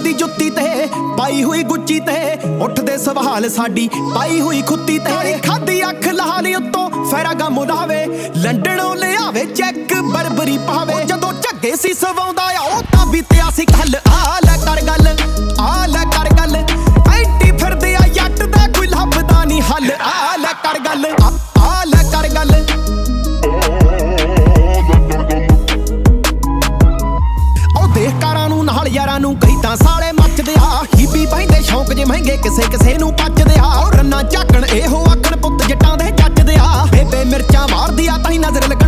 ਦੀ ਜੁੱਤੀ ਤੇ ਪਾਈ ਹੋਈ ਗੁੱਚੀ ਤੇ ਉੱਠਦੇ ਸਵਾਲ ਸਾਡੀ ਪਾਈ ਹੋਈ ਖੁੱਤੀ ਤੇ ਖਾਦੀ ਅੱਖ ਲਾਲੀ ਉੱਤੋਂ ਫੈਰਾਗਾ ਮੁਦਾਵੇ ਲੰਡਨੋਂ ਲਿਆਵੇ ਚੈੱਕ ਬਰਬਰੀ ਪਾਵੇ ਜਦੋਂ ਝੱਗੇ ਸੀ ਸਵਾਉਂਦਾ ਆ ਉਹ ਤਾਂ ਬੀਤਿਆ ਸੀ ਕੱਲ ਆ ਲੈ ਕਰ ਗੱਲ ਆ ਲੈ ਕਰ ਗੱਲ ਐਂਟੀ ਫਿਰਦੇ ਆ ਜੱਟ ਦਾ ਕੋਈ ਲੱਭਦਾ ਨਹੀਂ ਹੱਲ ਆ ਲੈ ਕਰ ਗੱਲ ਆ ਲੈ ਕਰ ਗੱਲ ਦੇਖ ਕਾਰਾਂ ਨੂੰ ਨਾਲ ਯਾਰਾਂ ਨੂੰ ਕਈ ਤਾਂ ਸਾਲੇ ਮੱਚਦੇ ਆ ਹੀਬੀ ਬਹਿੰਦੇ ਸ਼ੌਂਕ ਜੇ ਮਹਿੰਗੇ ਕਿਸੇ ਕਿਸੇ ਨੂੰ ਪੱਜਦੇ ਆ ਰੰਨਾ ਝਾਕਣ ਇਹੋ ਆਖਣ ਪੁੱਤ ਜੱਟਾਂ ਦੇ ਜੱਜਦੇ ਆ ਬੇਬੇ ਮਿਰਚਾਂ ਮਾਰਦੀ ਆ ਤਾਂ ਹੀ ਨਜ਼ਰ